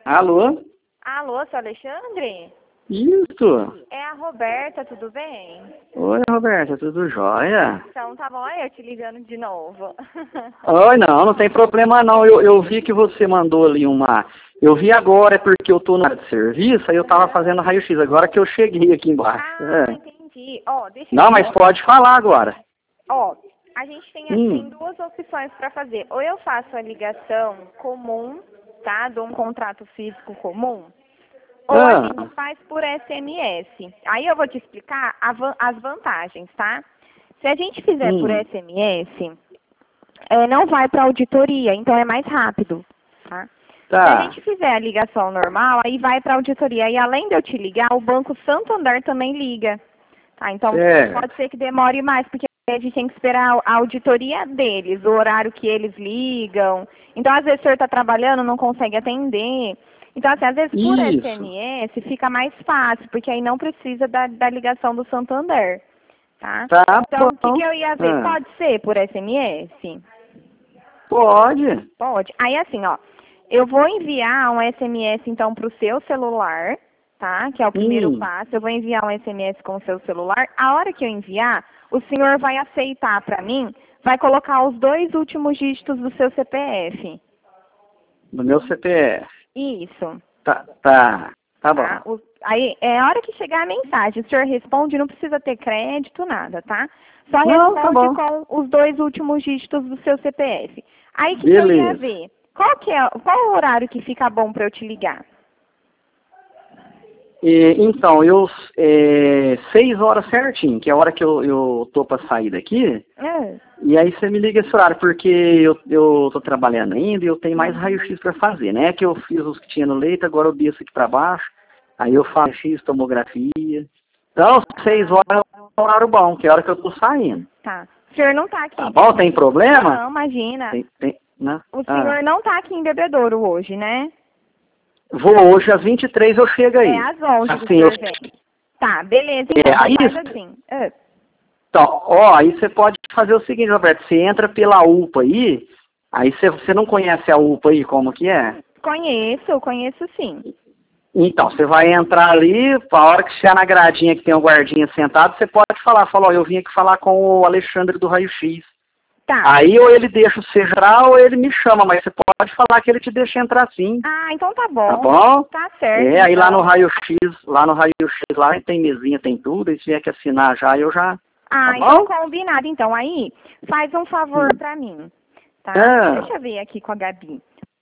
Alô? Alô, seu Alexandre? Isso. É a Roberta, tudo bem? Oi, Roberta, tudo jóia? Então tá bom, eu te ligando de novo. Oi, não tem problema não. Eu vi que você mandou ali uma... Eu vi agora, é porque eu tô na área de serviço, aí eu tava fazendo raio-x, agora que eu cheguei aqui embaixo. Entendi. Ó, deixa eu Não, mas pode falar agora. Ó, a gente tem duas opções para fazer. Ou eu faço a ligação comum, tá? De um contrato físico comum. Ou a gente faz por SMS. Aí eu vou te explicar as vantagens, tá? Se a gente fizer por SMS, não vai para auditoria, então é mais rápido, tá? Tá. Se a gente fizer a ligação normal, aí vai para auditoria. E além de eu te ligar, o Banco Santander também liga. Tá? Então pode ser que demore mais, porque a gente tem que esperar a auditoria deles, o horário que eles ligam. Então, às vezes, o senhor está trabalhando, não consegue atender. Então, assim, às vezes, por SMS fica mais fácil, porque aí não precisa da ligação do Santander. Tá? Então, o que eu ia ver? Pode ser por SMS? Pode. Pode. Aí, assim, ó, eu vou enviar um SMS, então, para o seu celular, tá? Que é o primeiro passo. Eu vou enviar um SMS com o seu celular. A hora que eu enviar, o senhor vai aceitar para mim, vai colocar os 2 últimos dígitos do seu CPF. Do meu CPF. Isso. Tá bom. Aí, a hora que chegar a mensagem, o senhor responde, não precisa ter crédito, nada, tá? Só responde com os 2 últimos dígitos do seu CPF. Aí, o que eu ia ver? Qual o horário que fica bom para eu te ligar? Então, 6 horas certinho, que é a hora que eu tô para sair daqui. E aí você me liga esse horário, porque eu tô trabalhando ainda e eu tenho mais raio-x para fazer, né? Que eu fiz os que tinha no leito, agora eu desço aqui para baixo, aí eu faço raio-x, tomografia. Então, 6 horas é um horário bom, que é a hora que eu tô saindo. Tá. O senhor não tá aqui. Tá bom? Tem problema? Não, imagina. Não? O senhor não tá aqui em Bebedouro hoje, né? Vou hoje às 23 eu chego aí. Às 11 assim, o senhor vem. Tá, beleza, então. Aí, faz assim. Então, aí você pode fazer o seguinte, Roberto, você entra pela UPA aí você não conhece a UPA aí, como que é? Conheço sim. Então, você vai entrar ali, a hora que chegar na gradinha que tem o guardinha sentado, você pode falar, eu vim aqui falar com o Alexandre do Raio-X. Tá. Aí ou ele deixa você entrar ou ele me chama, mas você pode falar que ele te deixa entrar sim. Ah, então tá bom. Tá bom? Tá certo. Aí lá no Raio-X, lá tem mesinha, tem tudo, e se vier que assinar já, eu já... Ah, tá então bom? combinado. Então, aí, faz um favor pra mim, tá? Deixa eu ver aqui com a Gabi.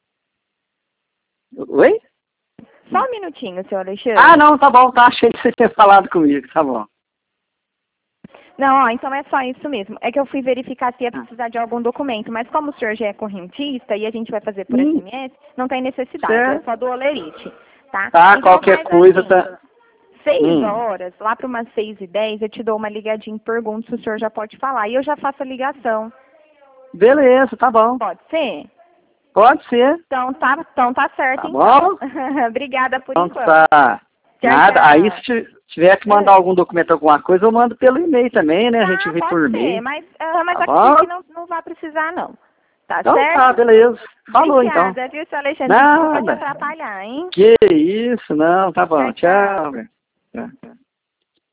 Oi? Só um minutinho, seu Alexandre. Ah, não, tá bom, tá. Achei que você tinha falado comigo, tá bom. Não, então é só isso mesmo. É que eu fui verificar se ia precisar de algum documento, mas como o senhor já é correntista e a gente vai fazer por SMS, não tem necessidade, é só do olerite, tá? Tá, então, qualquer coisa, tá... 6 horas, lá para umas 6h10, eu te dou uma ligadinha e pergunto se o senhor já pode falar. E eu já faço a ligação. Beleza, tá bom. Pode ser? Pode ser. Então tá certo, tá então. Bom? Obrigada por então, enquanto. Tá. Tchau, Nada, tchau. aí se tiver que mandar algum documento, alguma coisa, eu mando pelo e-mail também, né? A gente vê por e-mail. Mas tá aqui não vai precisar, não. Tá então, certo? Tá, beleza. Falou, Obrigada, então. viu, seu Alexandre? Não pode atrapalhar, hein? Que isso, não, tá bom. Tchau. Tchau. Tchau.